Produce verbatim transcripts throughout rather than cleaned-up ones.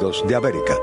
Unidos de América.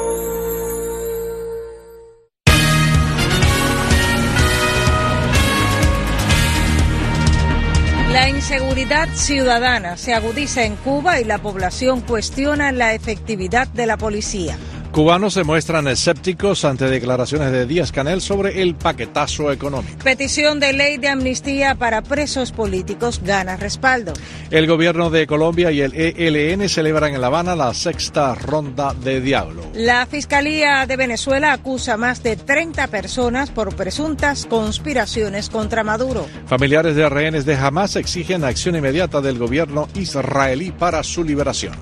La inseguridad ciudadana se agudiza en Cuba y la población cuestiona la efectividad de la policía. Cubanos se muestran escépticos ante declaraciones de Díaz-Canel sobre el paquetazo económico. Petición de ley de amnistía para presos políticos gana respaldo. El gobierno de Colombia y el E L N celebran en La Habana la sexta ronda de diálogo. La Fiscalía de Venezuela acusa a más de treinta personas por presuntas conspiraciones contra Maduro. Familiares de rehenes de Hamás exigen acción inmediata del gobierno israelí para su liberación.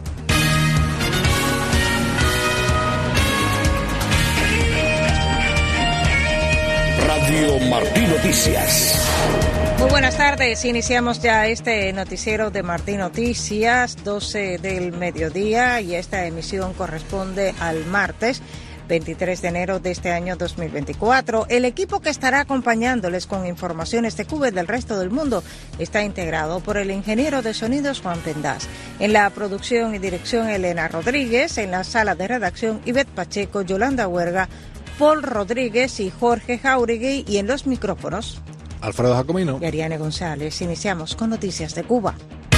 Radio Martí Noticias. Muy buenas tardes, iniciamos ya este noticiero de Martí Noticias, doce del mediodía, y esta emisión corresponde al martes veintitrés de enero de este año dos mil veinticuatro. El equipo que estará acompañándoles con informaciones de Cuba y del resto del mundo está integrado por el ingeniero de sonidos Juan Pendaz. En la producción y dirección Elena Rodríguez, en la sala de redacción Ivette Pacheco, Yolanda Huerga, Paul Rodríguez y Jorge Jauregui, y en los micrófonos Alfredo Jacomino y Ariane González. Iniciamos con noticias de Cuba.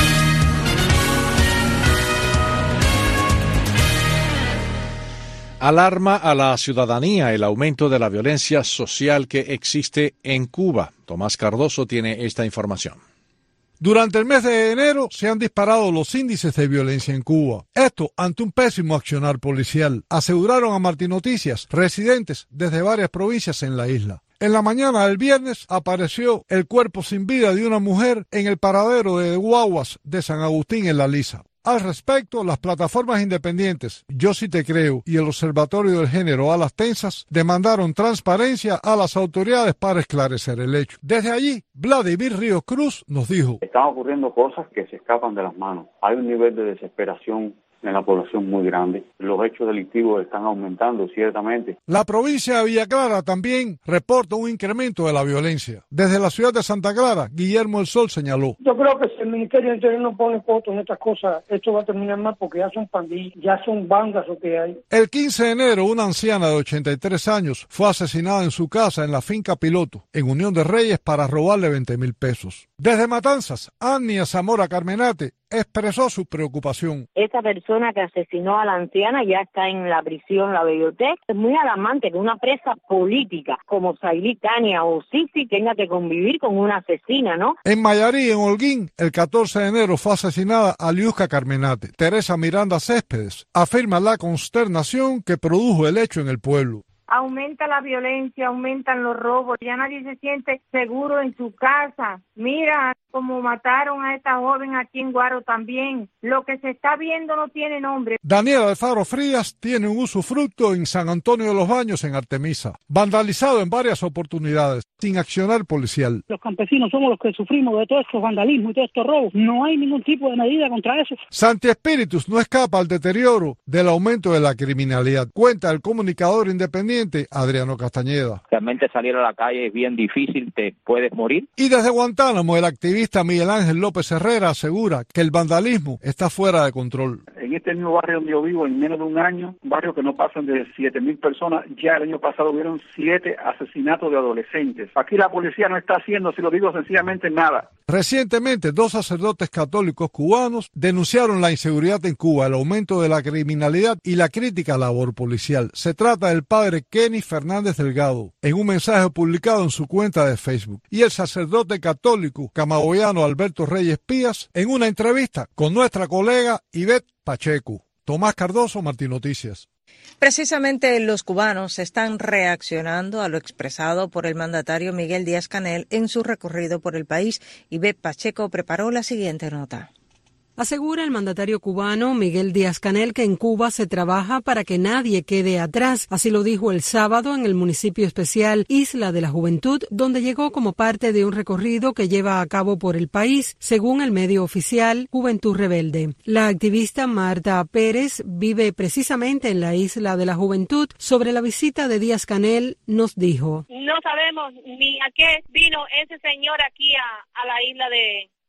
Alarma a la ciudadanía el aumento de la violencia social que existe en Cuba. Tomás Cardoso tiene esta información. Durante el mes de enero se han disparado los índices de violencia en Cuba. Esto ante un pésimo accionar policial, aseguraron a Martí Noticias residentes desde varias provincias en la isla. En la mañana del viernes apareció el cuerpo sin vida de una mujer en el paradero de guaguas de San Agustín en La Lisa. Al respecto, las plataformas independientes Yo Sí Te Creo y el Observatorio del Género Alas Tensas demandaron transparencia a las autoridades para esclarecer el hecho. Desde allí, Vladimir Ríos Cruz nos dijo: están ocurriendo cosas que se escapan de las manos. Hay un nivel de desesperación en la población muy grande. Los hechos delictivos están aumentando ciertamente. La provincia de Villa Clara también reporta un incremento de la violencia. Desde la ciudad de Santa Clara, Guillermo El Sol señaló: yo creo que si el Ministerio del Interior no pone fotos en estas cosas, esto va a terminar mal porque ya son pandillas, ya son bandas lo que hay. El quince de enero, una anciana de ochenta y tres años fue asesinada en su casa en la finca Piloto, en Unión de Reyes, para robarle veinte mil pesos. Desde Matanzas, Ania Zamora Carmenate expresó su preocupación. Esta persona que asesinó a la anciana ya está en la prisión La Bellotec. Es muy alarmante que una presa política como Sailí Tania o Sisi tenga que convivir con una asesina, ¿no? En Mayarí, en Holguín, el catorce de enero fue asesinada Aliusca Carmenate. Teresa Miranda Céspedes afirma la consternación que produjo el hecho en el pueblo. Aumenta la violencia, aumentan los robos, ya nadie se siente seguro en su casa. Mira cómo mataron a esta joven aquí en Guaro también. Lo que se está viendo no tiene nombre. Daniela Alfaro Frías tiene un usufructo en San Antonio de los Baños, en Artemisa, vandalizado en varias oportunidades, sin accionar policial. Los campesinos somos los que sufrimos de todos estos vandalismos y todos estos robos. No hay ningún tipo de medida contra eso. Santi Espíritus no escapa al deterioro del aumento de la criminalidad, cuenta el comunicador independiente Adriano Castañeda. Realmente salir a la calle es bien difícil, te puedes morir. Y desde Guantánamo, el activista Miguel Ángel López Herrera asegura que el vandalismo está fuera de control. En este mismo barrio donde yo vivo, en menos de un año, un barrio que no pasan de siete mil personas, ya el año pasado hubieron siete asesinatos de adolescentes. Aquí la policía no está haciendo, si lo digo sencillamente, nada. Recientemente, dos sacerdotes católicos cubanos denunciaron la inseguridad en Cuba, el aumento de la criminalidad y la crítica labor policial. Se trata del padre Kenny Fernández Delgado, en un mensaje publicado en su cuenta de Facebook, y el sacerdote católico camagüeyano Alberto Reyes Pías, en una entrevista con nuestra colega Ivette Pacheco. Tomás Cardoso, Martí Noticias. Precisamente los cubanos están reaccionando a lo expresado por el mandatario Miguel Díaz-Canel en su recorrido por el país. Ivette Pacheco preparó la siguiente nota. Asegura el mandatario cubano Miguel Díaz-Canel que en Cuba se trabaja para que nadie quede atrás. Así lo dijo el sábado en el municipio especial Isla de la Juventud, donde llegó como parte de un recorrido que lleva a cabo por el país, según el medio oficial Juventud Rebelde. La activista Marta Pérez vive precisamente en la Isla de la Juventud. Sobre la visita de Díaz-Canel nos dijo: no sabemos ni a qué vino ese señor aquí a, a la isla de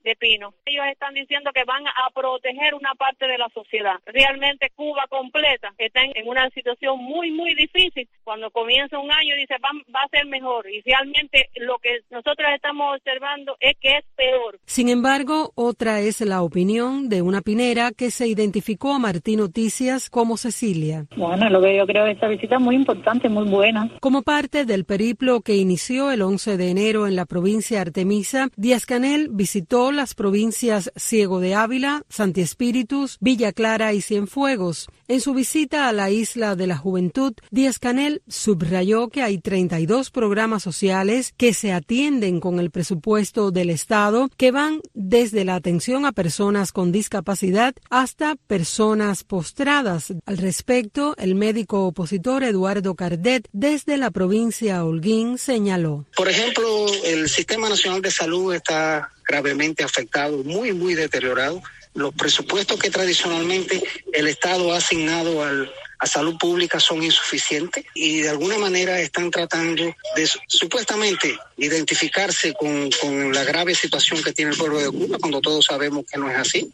de pino. Ellos están diciendo que van a proteger una parte de la sociedad. Realmente Cuba completa está en, en una situación muy, muy difícil. Cuando comienza un año dice va, va a ser mejor y realmente lo que nosotros estamos observando es que es peor. Sin embargo, otra es la opinión de una pinera que se identificó a Martín Noticias como Cecilia. Bueno, lo que yo creo es esta visita es muy importante, muy buena. Como parte del periplo que inició el once de enero en la provincia Artemisa, Díaz-Canel visitó las provincias Ciego de Ávila, Santi Espíritus, Villa Clara y Cienfuegos. En su visita a la Isla de la Juventud, Díaz-Canel subrayó que hay treinta y dos programas sociales que se atienden con el presupuesto del Estado, que van desde la atención a personas con discapacidad hasta personas postradas. Al respecto, el médico opositor Eduardo Cardet, desde la provincia Holguín, señaló. Por ejemplo, el Sistema Nacional de Salud está gravemente afectado, muy, muy deteriorado. Los presupuestos que tradicionalmente el Estado ha asignado al, a salud pública son insuficientes y de alguna manera están tratando de supuestamente identificarse con, con la grave situación que tiene el pueblo de Cuba, cuando todos sabemos que no es así.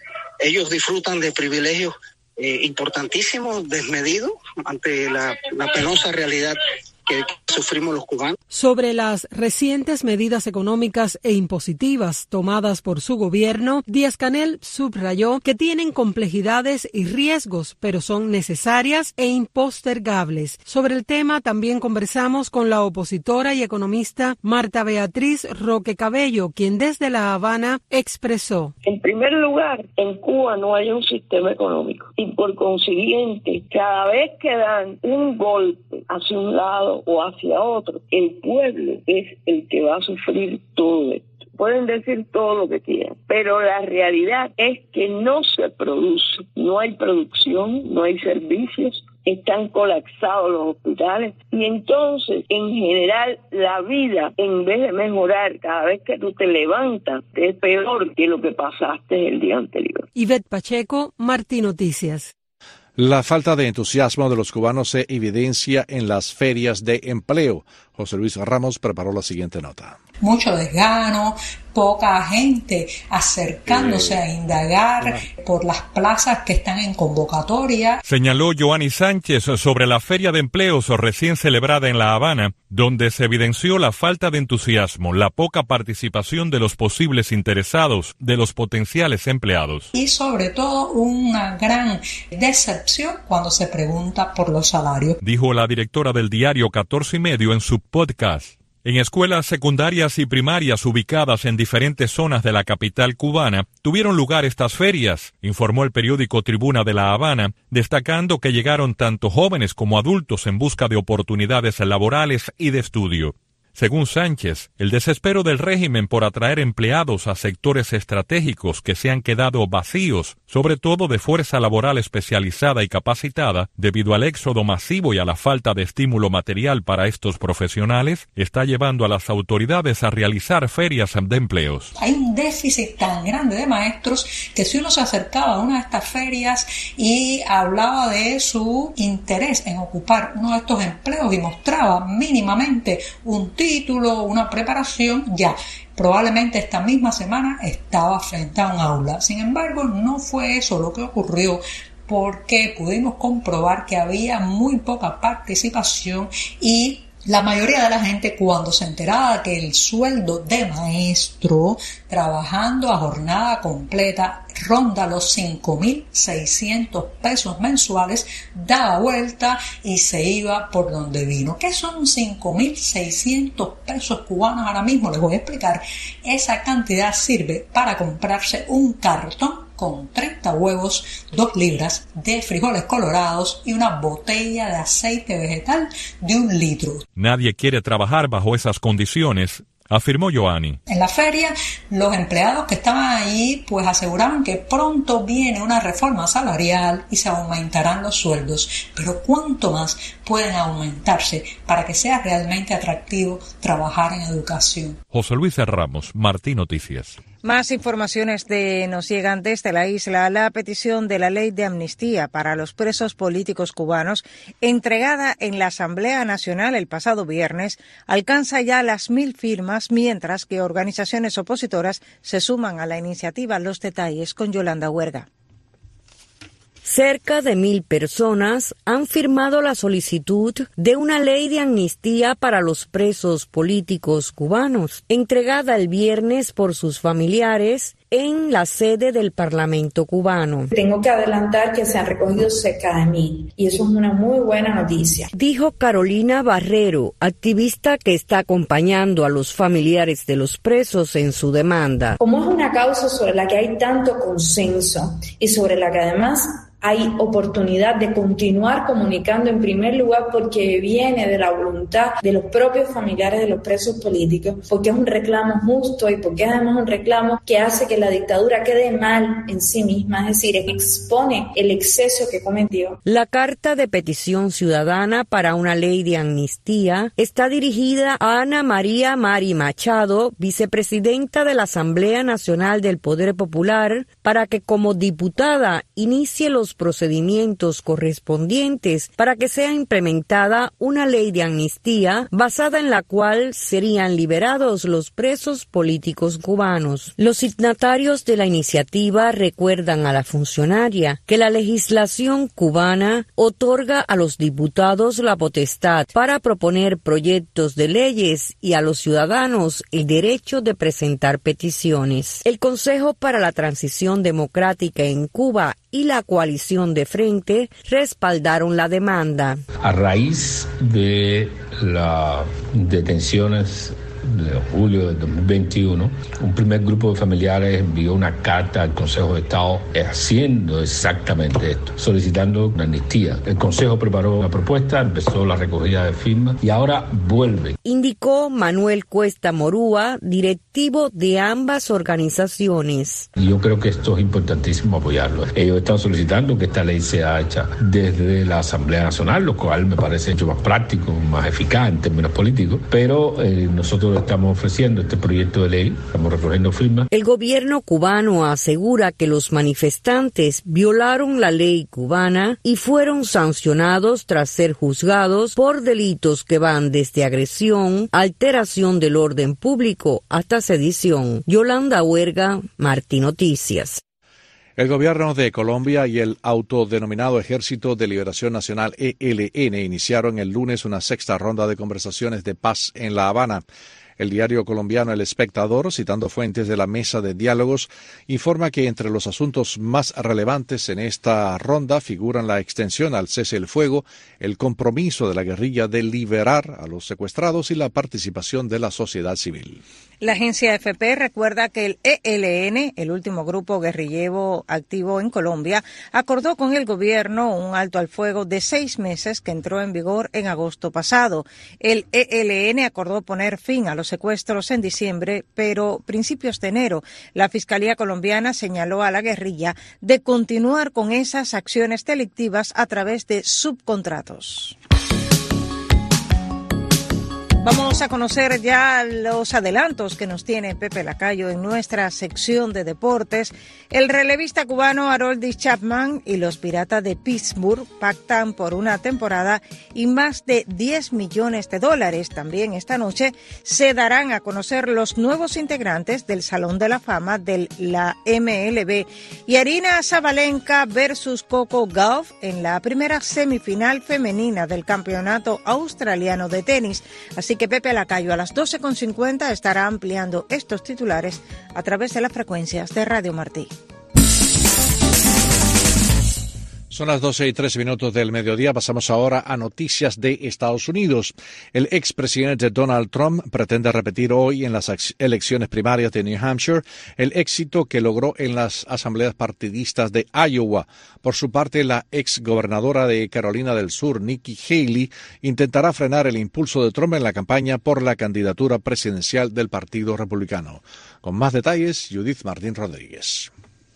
Ellos disfrutan de privilegios eh, importantísimos, desmedidos, ante la, la penosa realidad que sufrimos los cubanos. Sobre las recientes medidas económicas e impositivas tomadas por su gobierno, Díaz-Canel subrayó que tienen complejidades y riesgos, pero son necesarias e impostergables. Sobre el tema también conversamos con la opositora y economista Marta Beatriz Roque Cabello, quien desde La Habana expresó. En primer lugar, en Cuba no hay un sistema económico y por consiguiente, cada vez que dan un golpe hacia un lado o hacia otro, el pueblo es el que va a sufrir todo esto. Pueden decir todo lo que quieran, pero la realidad es que no se produce, no hay producción, no hay servicios, están colapsados los hospitales y entonces, en general, la vida, en vez de mejorar cada vez que tú te levantas, es peor que lo que pasaste el día anterior. Ivette Pacheco, Martín Noticias. La falta de entusiasmo de los cubanos se evidencia en las ferias de empleo. José Luis Ramos preparó la siguiente nota. Mucho desgano, poca gente acercándose a indagar por las plazas que están en convocatoria. Señaló Joanny Sánchez sobre la Feria de Empleos recién celebrada en La Habana, donde se evidenció la falta de entusiasmo, la poca participación de los posibles interesados, de los potenciales empleados. Y sobre todo una gran decepción cuando se pregunta por los salarios. Dijo la directora del diario catorce y medio en su podcast. En escuelas secundarias y primarias ubicadas en diferentes zonas de la capital cubana, tuvieron lugar estas ferias, informó el periódico Tribuna de La Habana, destacando que llegaron tanto jóvenes como adultos en busca de oportunidades laborales y de estudio. Según Sánchez, el desespero del régimen por atraer empleados a sectores estratégicos que se han quedado vacíos, sobre todo de fuerza laboral especializada y capacitada, debido al éxodo masivo y a la falta de estímulo material para estos profesionales, está llevando a las autoridades a realizar ferias de empleos. Hay un déficit tan grande de maestros que si uno se acercaba a una de estas ferias y hablaba de su interés en ocupar uno de estos empleos y mostraba mínimamente un título, una preparación, ya probablemente esta misma semana estaba frente a un aula. Sin embargo, no fue eso lo que ocurrió, porque pudimos comprobar que había muy poca participación y la mayoría de la gente, cuando se enteraba que el sueldo de maestro trabajando a jornada completa ronda los cinco mil seiscientos pesos mensuales, daba vuelta y se iba por donde vino. ¿Qué son cinco mil seiscientos pesos cubanos ahora mismo? Les voy a explicar. Esa cantidad sirve para comprarse un cartón con treinta huevos, dos libras de frijoles colorados y una botella de aceite vegetal de un litro. Nadie quiere trabajar bajo esas condiciones, afirmó Joanny. En la feria, los empleados que estaban allí pues aseguraban que pronto viene una reforma salarial y se aumentarán los sueldos. Pero ¿cuánto más pueden aumentarse para que sea realmente atractivo trabajar en educación? José Luis Ramos, Martín Noticias. Más informaciones de, nos llegan desde la isla. La petición de la ley de amnistía para los presos políticos cubanos, entregada en la Asamblea Nacional el pasado viernes, alcanza ya las mil firmas, mientras que organizaciones opositoras se suman a la iniciativa. Los detalles con Yolanda Huerga. Cerca de mil personas han firmado la solicitud de una ley de amnistía para los presos políticos cubanos, entregada el viernes por sus familiares en la sede del Parlamento cubano. Tengo que adelantar que se han recogido cerca de mí y eso es una muy buena noticia, dijo Carolina Barrero, activista que está acompañando a los familiares de los presos en su demanda. Como es una causa sobre la que hay tanto consenso y sobre la que además hay oportunidad de continuar comunicando, en primer lugar porque viene de la voluntad de los propios familiares de los presos políticos, porque es un reclamo justo y porque es además un reclamo que hace que la dictadura quede mal en sí misma, es decir, expone el exceso que cometió. La carta de petición ciudadana para una ley de amnistía está dirigida a Ana María Mari Machado, vicepresidenta de la Asamblea Nacional del Poder Popular, para que como diputada inicie los procedimientos correspondientes para que sea implementada una ley de amnistía basada en la cual serían liberados los presos políticos cubanos. Los signatarios de la iniciativa recuerdan a la funcionaria que la legislación cubana otorga a los diputados la potestad para proponer proyectos de leyes y a los ciudadanos el derecho de presentar peticiones. El Consejo para la Transición Democrática en Cuba y la coalición de Frente respaldaron la demanda. A raíz de las detenciones de julio del dos mil veintiuno, un primer grupo de familiares envió una carta al Consejo de Estado haciendo exactamente esto, solicitando una amnistía. El Consejo preparó la propuesta, empezó la recogida de firmas y ahora vuelve. Indicó Manuel Cuesta Morúa, directivo de ambas organizaciones. Yo creo que esto es importantísimo apoyarlo. Ellos están solicitando que esta ley sea hecha desde la Asamblea Nacional, lo cual me parece mucho más práctico, más eficaz en términos políticos, pero eh, nosotros estamos ofreciendo este proyecto de ley, estamos recogiendo firmas. El gobierno cubano asegura que los manifestantes violaron la ley cubana y fueron sancionados tras ser juzgados por delitos que van desde agresión, alteración del orden público hasta sedición. Yolanda Huerga, Martí Noticias. El gobierno de Colombia y el autodenominado Ejército de Liberación Nacional E L N iniciaron el lunes una sexta ronda de conversaciones de paz en La Habana. El diario colombiano El Espectador, citando fuentes de la mesa de diálogos, informa que entre los asuntos más relevantes en esta ronda figuran la extensión al cese el fuego, el compromiso de la guerrilla de liberar a los secuestrados y la participación de la sociedad civil. La agencia F P recuerda que el E L N, el último grupo guerrillero activo en Colombia, acordó con el gobierno un alto al fuego de seis meses que entró en vigor en agosto pasado. El E L N acordó poner fin a los secuestros en diciembre, pero principios de enero la Fiscalía colombiana señaló a la guerrilla de continuar con esas acciones delictivas a través de subcontratos. Vamos a conocer ya los adelantos que nos tiene Pepe Lacayo en nuestra sección de deportes. El relevista cubano Aroldis Chapman y los Piratas de Pittsburgh pactan por una temporada y más de diez millones de dólares. También esta noche se darán a conocer los nuevos integrantes del Salón de la Fama de la M L B. Y Aryna Sabalenka versus Coco Gauff en la primera semifinal femenina del Campeonato Australiano de Tenis. Así que Pepe Lacayo a las doce con cincuenta estará ampliando estos titulares a través de las frecuencias de Radio Martí. Son las doce y tres minutos del mediodía. Pasamos ahora a noticias de Estados Unidos. El expresidente Donald Trump pretende repetir hoy en las elecciones primarias de New Hampshire el éxito que logró en las asambleas partidistas de Iowa. Por su parte, la exgobernadora de Carolina del Sur, Nikki Haley, intentará frenar el impulso de Trump en la campaña por la candidatura presidencial del Partido Republicano. Con más detalles, Judith Martín Rodríguez.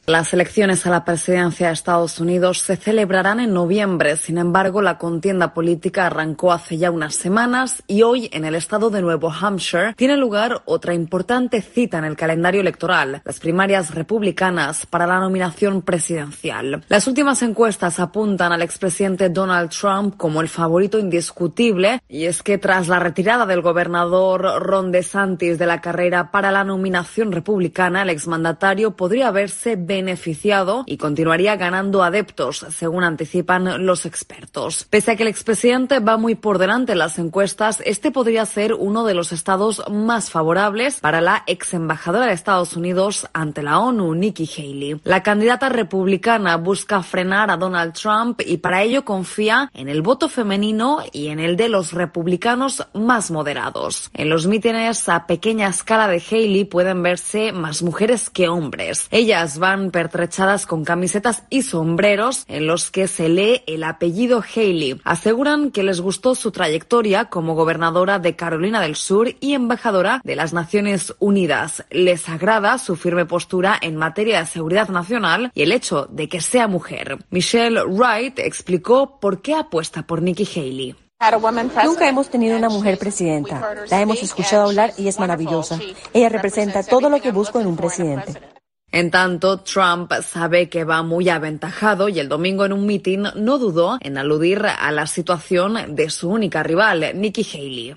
Las elecciones a la presidencia de Estados Unidos se celebrarán en noviembre. Sin embargo, la contienda política arrancó hace ya unas semanas y hoy, en el estado de Nuevo Hampshire, tiene lugar otra importante cita en el calendario electoral, las primarias republicanas para la nominación presidencial. Las últimas encuestas apuntan al expresidente Donald Trump como el favorito indiscutible, y es que tras la retirada del gobernador Ron DeSantis de la carrera para la nominación republicana, el exmandatario podría verse beneficiado y continuaría ganando adeptos, según anticipan los expertos. Pese a que el expresidente va muy por delante en las encuestas, este podría ser uno de los estados más favorables para la ex embajadora de Estados Unidos ante la ONU, Nikki Haley. La candidata republicana busca frenar a Donald Trump y para ello confía en el voto femenino y en el de los republicanos más moderados. En los mítines a pequeña escala de Haley pueden verse más mujeres que hombres. Ellas van pertrechadas con camisetas y sombreros en los que se lee el apellido Haley. Aseguran que les gustó su trayectoria como gobernadora de Carolina del Sur y embajadora de las Naciones Unidas. Les agrada su firme postura en materia de seguridad nacional y el hecho de que sea mujer. Michelle Wright explicó por qué apuesta por Nikki Haley. Nunca hemos tenido una mujer presidenta. La hemos escuchado hablar y es maravillosa. Ella representa todo lo que busco en un presidente. En tanto, Trump sabe que va muy aventajado y el domingo en un mitin no dudó en aludir a la situación de su única rival, Nikki Haley.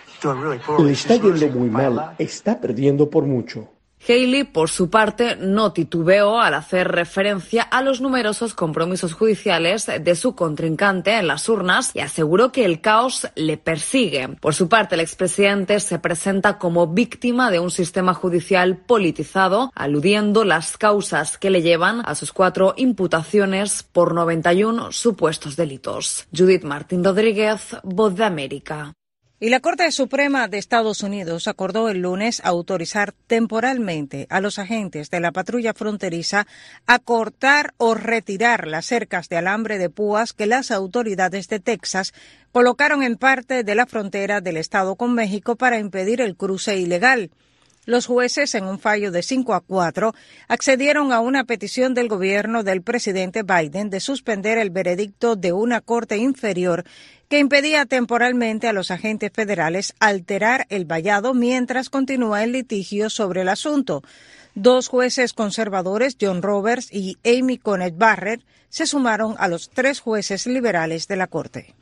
Le está yendo muy mal, está perdiendo por mucho. Haley, por su parte, no titubeó al hacer referencia a los numerosos compromisos judiciales de su contrincante en las urnas y aseguró que el caos le persigue. Por su parte, el expresidente se presenta como víctima de un sistema judicial politizado, aludiendo las causas que le llevan a sus cuatro imputaciones por noventa y uno supuestos delitos. Judith Martín Rodríguez, Voz de América. Y la Corte Suprema de Estados Unidos acordó el lunes autorizar temporalmente a los agentes de la patrulla fronteriza a cortar o retirar las cercas de alambre de púas que las autoridades de Texas colocaron en parte de la frontera del estado con México para impedir el cruce ilegal. Los jueces, en un fallo de cinco a cuatro, accedieron a una petición del gobierno del presidente Biden de suspender el veredicto de una corte inferior que impedía temporalmente a los agentes federales alterar el vallado mientras continúa el litigio sobre el asunto. Dos jueces conservadores, John Roberts y Amy Coney Barrett, se sumaron a los tres jueces liberales de la corte.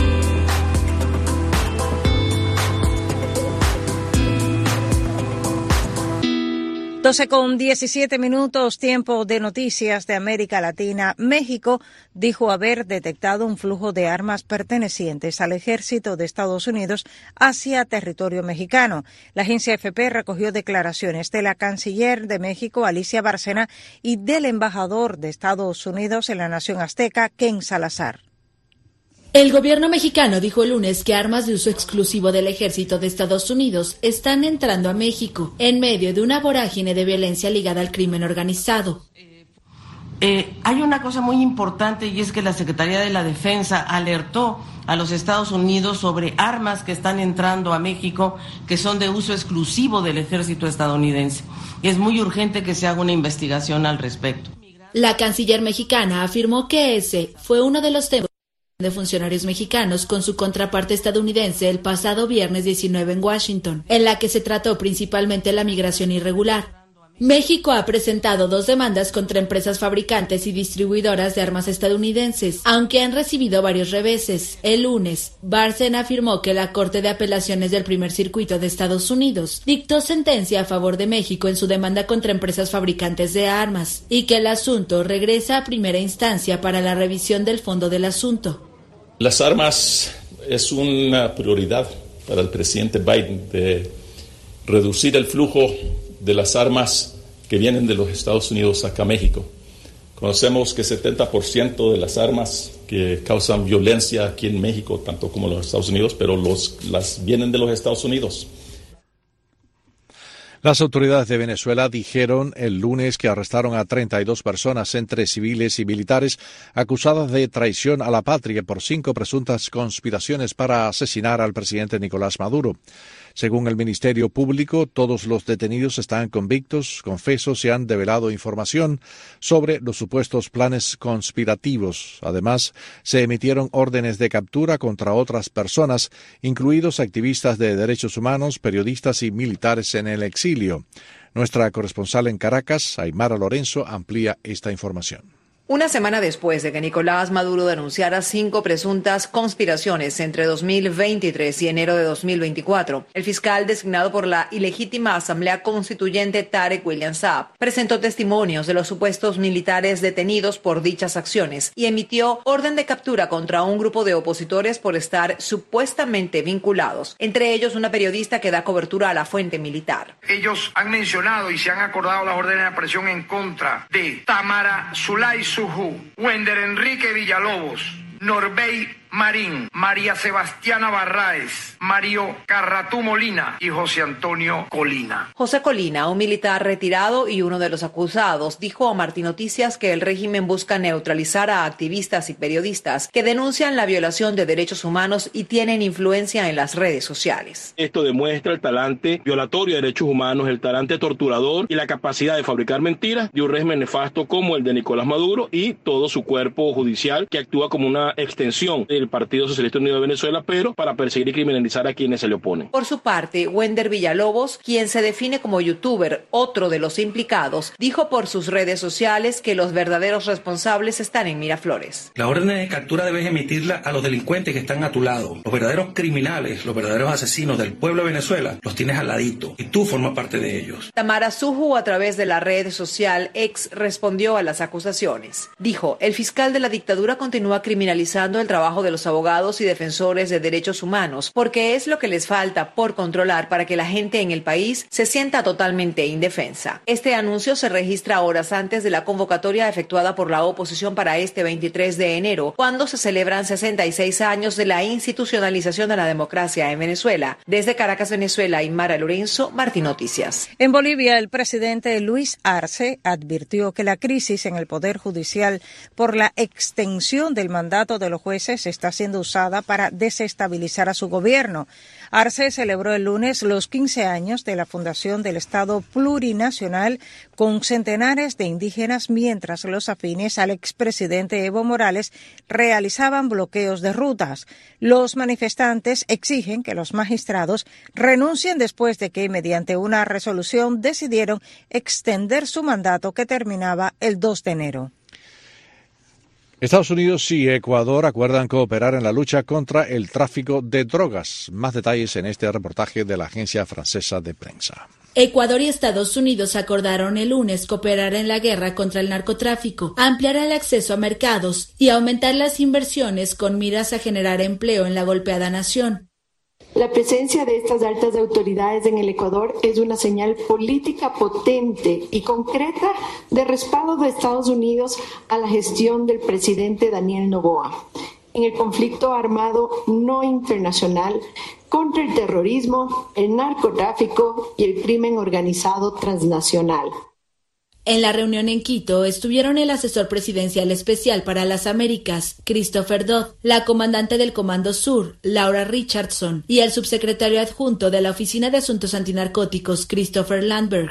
doce con diecisiete minutos, tiempo de noticias de América Latina. México dijo haber detectado un flujo de armas pertenecientes al ejército de Estados Unidos hacia territorio mexicano. La agencia F P recogió declaraciones de la canciller de México, Alicia Bárcena, y del embajador de Estados Unidos en la nación azteca, Ken Salazar. El gobierno mexicano dijo el lunes que armas de uso exclusivo del ejército de Estados Unidos están entrando a México en medio de una vorágine de violencia ligada al crimen organizado. Eh, hay una cosa muy importante y es que la Secretaría de la Defensa alertó a los Estados Unidos sobre armas que están entrando a México que son de uso exclusivo del ejército estadounidense. Y es muy urgente que se haga una investigación al respecto. La canciller mexicana afirmó que ese fue uno de los temas de funcionarios mexicanos con su contraparte estadounidense el pasado viernes diecinueve en Washington, en la que se trató principalmente la migración irregular. México ha presentado dos demandas contra empresas fabricantes y distribuidoras de armas estadounidenses, aunque han recibido varios reveses. El lunes, Bárcena afirmó que la Corte de Apelaciones del Primer Circuito de Estados Unidos dictó sentencia a favor de México en su demanda contra empresas fabricantes de armas y que el asunto regresa a primera instancia para la revisión del fondo del asunto. Las armas es una prioridad para el presidente Biden de reducir el flujo de las armas que vienen de los Estados Unidos acá a México. Conocemos que setenta por ciento de las armas que causan violencia aquí en México, tanto como en los Estados Unidos, pero los, las vienen de los Estados Unidos. Las autoridades de Venezuela dijeron el lunes que arrestaron a treinta y dos personas, entre civiles y militares, acusadas de traición a la patria por cinco presuntas conspiraciones para asesinar al presidente Nicolás Maduro. Según el Ministerio Público, todos los detenidos están convictos, confesos y han develado información sobre los supuestos planes conspirativos. Además, se emitieron órdenes de captura contra otras personas, incluidos activistas de derechos humanos, periodistas y militares en el exilio. Nuestra corresponsal en Caracas, Aymara Lorenzo, amplía esta información. Una semana después de que Nicolás Maduro denunciara cinco presuntas conspiraciones entre dos mil veintitrés y enero de dos mil veinticuatro, el fiscal designado por la ilegítima Asamblea Constituyente Tarek William Saab presentó testimonios de los supuestos militares detenidos por dichas acciones y emitió orden de captura contra un grupo de opositores por estar supuestamente vinculados, entre ellos una periodista que da cobertura a la fuente militar. Ellos han mencionado y se han acordado las órdenes de aprehensión en contra de Tamara Zulay Sujú, Wender Enrique Villalobos, Norbey Marín, María Sebastiana Barraez, Mario Carratú Molina y José Antonio Colina. José Colina, un militar retirado y uno de los acusados, dijo a Martín Noticias que el régimen busca neutralizar a activistas y periodistas que denuncian la violación de derechos humanos y tienen influencia en las redes sociales. Esto demuestra el talante violatorio de derechos humanos, el talante torturador y la capacidad de fabricar mentiras de un régimen nefasto como el de Nicolás Maduro y todo su cuerpo judicial que actúa como una extensión del Partido Socialista Unido de Venezuela, pero para perseguir y criminalizar a quienes se le oponen. Por su parte, Wender Villalobos, quien se define como youtuber, otro de los implicados, dijo por sus redes sociales que los verdaderos responsables están en Miraflores. La orden de captura debes emitirla a los delincuentes que están a tu lado. Los verdaderos criminales, los verdaderos asesinos del pueblo de Venezuela, los tienes al ladito y tú formas parte de ellos. Tamara Sujú, a través de la red social X, respondió a las acusaciones. Dijo, el fiscal de la dictadura continúa criminalizando el trabajo de los abogados y defensores de derechos humanos, porque es lo que les falta por controlar para que la gente en el país se sienta totalmente indefensa. Este anuncio se registra horas antes de la convocatoria efectuada por la oposición para este veintitrés de enero, cuando se celebran sesenta y seis años de la institucionalización de la democracia en Venezuela. Desde Caracas, Venezuela, Aymara Lorenzo, Martín Noticias. En Bolivia, el presidente Luis Arce advirtió que la crisis en el Poder Judicial por la extensión del mandato de los jueces está siendo usada para desestabilizar a su gobierno. Arce celebró el lunes los quince años de la fundación del Estado plurinacional con centenares de indígenas, mientras los afines al expresidente Evo Morales realizaban bloqueos de rutas. Los manifestantes exigen que los magistrados renuncien después de que, mediante una resolución, decidieron extender su mandato que terminaba el dos de enero. Estados Unidos y Ecuador acuerdan cooperar en la lucha contra el tráfico de drogas. Más detalles en este reportaje de la agencia francesa de prensa. Ecuador y Estados Unidos acordaron el lunes cooperar en la guerra contra el narcotráfico, ampliar el acceso a mercados y aumentar las inversiones con miras a generar empleo en la golpeada nación. La presencia de estas altas autoridades en el Ecuador es una señal política potente y concreta de respaldo de Estados Unidos a la gestión del presidente Daniel Noboa en el conflicto armado no internacional contra el terrorismo, el narcotráfico y el crimen organizado transnacional. En la reunión en Quito estuvieron el asesor presidencial especial para las Américas, Christopher Dodd, la comandante del Comando Sur, Laura Richardson, y el subsecretario adjunto de la Oficina de Asuntos Antinarcóticos, Christopher Landberg.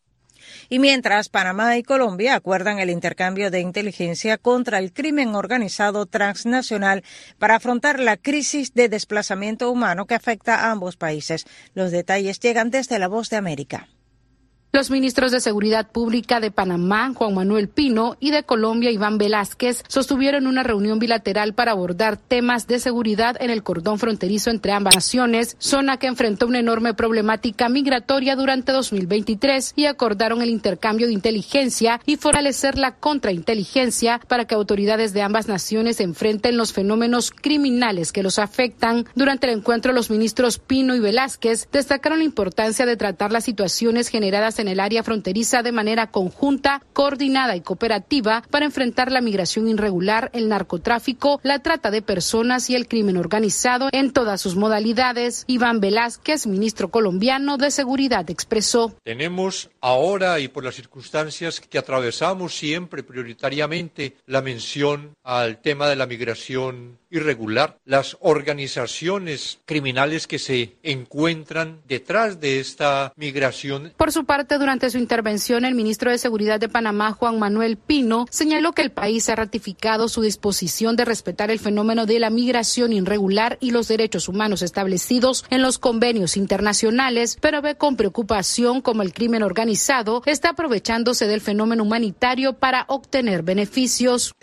Y mientras Panamá y Colombia acuerdan el intercambio de inteligencia contra el crimen organizado transnacional para afrontar la crisis de desplazamiento humano que afecta a ambos países. Los detalles llegan desde La Voz de América. Los ministros de Seguridad Pública de Panamá, Juan Manuel Pino, y de Colombia, Iván Velázquez, sostuvieron una reunión bilateral para abordar temas de seguridad en el cordón fronterizo entre ambas naciones, zona que enfrentó una enorme problemática migratoria durante dos mil veintitrés, y acordaron el intercambio de inteligencia y fortalecer la contrainteligencia para que autoridades de ambas naciones enfrenten los fenómenos criminales que los afectan. Durante el encuentro, los ministros Pino y Velázquez destacaron la importancia de tratar las situaciones generadas en en el área fronteriza de manera conjunta, coordinada y cooperativa para enfrentar la migración irregular, el narcotráfico, la trata de personas y el crimen organizado en todas sus modalidades. Iván Velázquez, ministro colombiano de Seguridad, expresó: Tenemos ahora, y por las circunstancias que atravesamos siempre prioritariamente, la mención al tema de la migración irregular, las organizaciones criminales que se encuentran detrás de esta migración. Por su parte, durante su intervención, el ministro de Seguridad de Panamá, Juan Manuel Pino, señaló que el país ha ratificado su disposición de respetar el fenómeno de la migración irregular y los derechos humanos establecidos en los convenios internacionales, pero ve con preocupación cómo el crimen organizado está aprovechándose del fenómeno humanitario para obtener beneficios.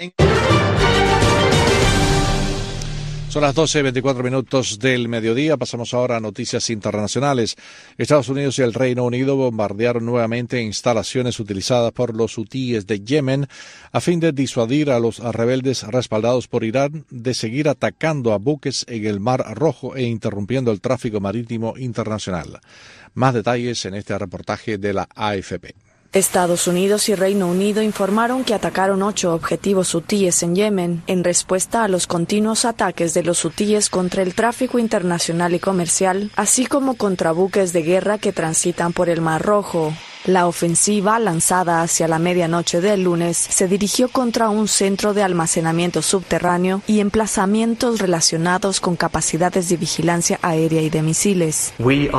Son las doce y veinticuatro minutos del mediodía. Pasamos ahora a noticias internacionales. Estados Unidos y el Reino Unido bombardearon nuevamente instalaciones utilizadas por los hutíes de Yemen a fin de disuadir a los rebeldes respaldados por Irán de seguir atacando a buques en el Mar Rojo e interrumpiendo el tráfico marítimo internacional. Más detalles en este reportaje de la A F P. Estados Unidos y Reino Unido informaron que atacaron ocho objetivos hutíes en Yemen en respuesta a los continuos ataques de los hutíes contra el tráfico internacional y comercial, así como contra buques de guerra que transitan por el Mar Rojo. La ofensiva, lanzada hacia la medianoche del lunes, se dirigió contra un centro de almacenamiento subterráneo y emplazamientos relacionados con capacidades de vigilancia aérea y de misiles.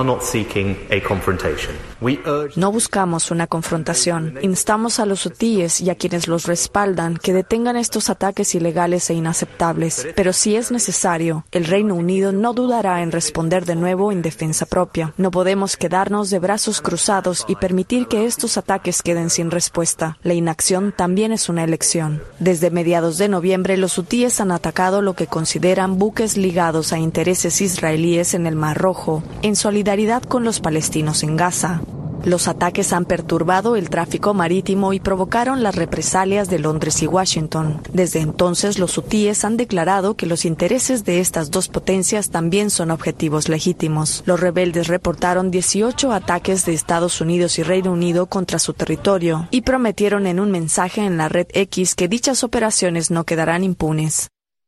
No buscamos una confrontación. Instamos a los hutíes y a quienes los respaldan que detengan estos ataques ilegales e inaceptables. Pero si es necesario, el Reino Unido no dudará en responder de nuevo en defensa propia. No podemos quedarnos de brazos cruzados y permitir que estos ataques queden sin respuesta. La inacción también es una elección. Desde mediados de noviembre, los hutíes han atacado lo que consideran buques ligados a intereses israelíes en el Mar Rojo, en solidaridad con los palestinos en Gaza. Los ataques han perturbado el tráfico marítimo y provocaron las represalias de Londres y Washington. Desde entonces, los hutíes han declarado que los intereses de estas dos potencias también son objetivos legítimos. Los rebeldes reportaron dieciocho ataques de Estados Unidos y Reino Unido contra su territorio y prometieron en un mensaje en la red X que dichas operaciones no quedarán impunes.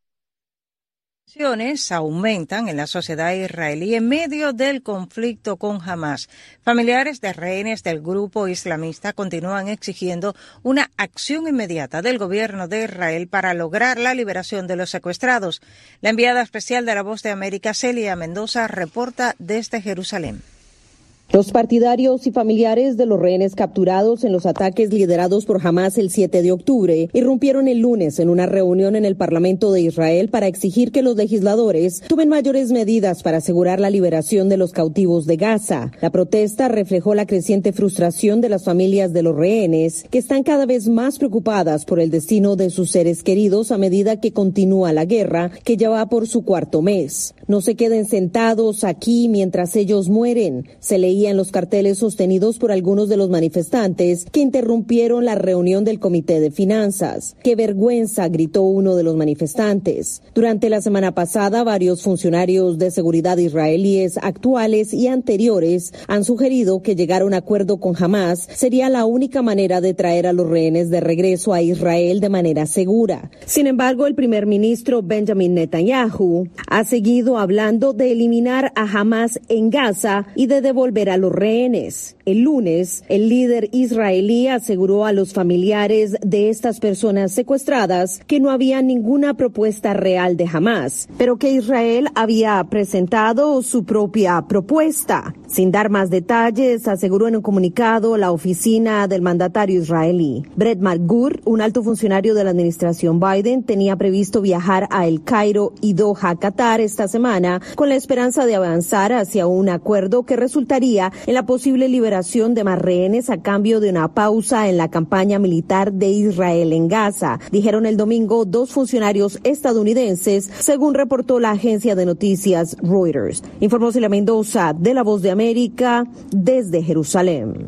Aumentan en la sociedad israelí en medio del conflicto con Hamás. Familiares de rehenes del grupo islamista continúan exigiendo una acción inmediata del gobierno de Israel para lograr la liberación de los secuestrados. La enviada especial de La Voz de América, Celia Mendoza, reporta desde Jerusalén. Los partidarios y familiares de los rehenes capturados en los ataques liderados por Hamás el siete de octubre irrumpieron el lunes en una reunión en el Parlamento de Israel para exigir que los legisladores tomen mayores medidas para asegurar la liberación de los cautivos de Gaza. La protesta reflejó la creciente frustración de las familias de los rehenes, que están cada vez más preocupadas por el destino de sus seres queridos a medida que continúa la guerra, que ya va por su cuarto mes. No se queden sentados aquí mientras ellos mueren, se leía en los carteles sostenidos por algunos de los manifestantes que interrumpieron la reunión del Comité de Finanzas. ¡Qué vergüenza!, gritó uno de los manifestantes. Durante la semana pasada, varios funcionarios de seguridad israelíes actuales y anteriores han sugerido que llegar a un acuerdo con Hamás sería la única manera de traer a los rehenes de regreso a Israel de manera segura. Sin embargo, el primer ministro Benjamin Netanyahu ha seguido hablando de eliminar a Hamás en Gaza y de devolver a los rehenes. El lunes, el líder israelí aseguró a los familiares de estas personas secuestradas que no había ninguna propuesta real de Hamás, pero que Israel había presentado su propia propuesta. Sin dar más detalles, aseguró en un comunicado la oficina del mandatario israelí. Brett McGurk, un alto funcionario de la administración Biden, tenía previsto viajar a El Cairo y Doha, Qatar, esta semana, con la esperanza de avanzar hacia un acuerdo que resultaría en la posible liberación de más rehenes a cambio de una pausa en la campaña militar de Israel en Gaza, dijeron el domingo dos funcionarios estadounidenses, según reportó la agencia de noticias Reuters. Informó Celia Mendoza, de La Voz de América, desde Jerusalén.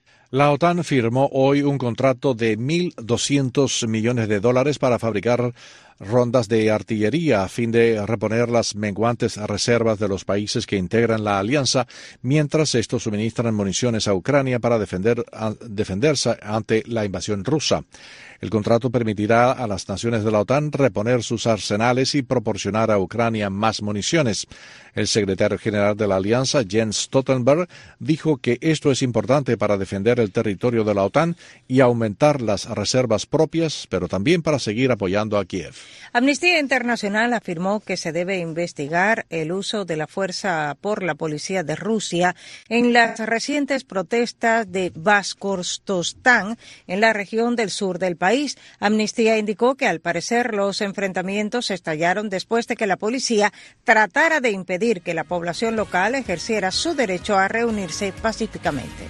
La OTAN firmó hoy un contrato de mil doscientos millones de dólares para fabricar rondas de artillería a fin de reponer las menguantes reservas de los países que integran la alianza, mientras estos suministran municiones a Ucrania para defender, a, defenderse ante la invasión rusa. El contrato permitirá a las naciones de la OTAN reponer sus arsenales y proporcionar a Ucrania más municiones. El secretario general de la alianza, Jens Stoltenberg, dijo que esto es importante para defender el territorio de la OTAN y aumentar las reservas propias, pero también para seguir apoyando a Kiev. Amnistía Internacional afirmó que se debe investigar el uso de la fuerza por la policía de Rusia en las recientes protestas de Bashkortostán, en la región del sur del país. Amnistía indicó que al parecer los enfrentamientos estallaron después de que la policía tratara de impedir que la población local ejerciera su derecho a reunirse pacíficamente.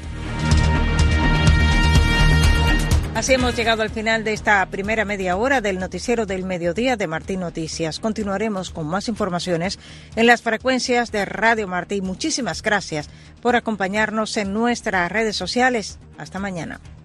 Así hemos llegado al final de esta primera media hora del noticiero del mediodía de Martín Noticias. Continuaremos con más informaciones en las frecuencias de Radio Martín. Muchísimas gracias por acompañarnos en nuestras redes sociales. Hasta mañana.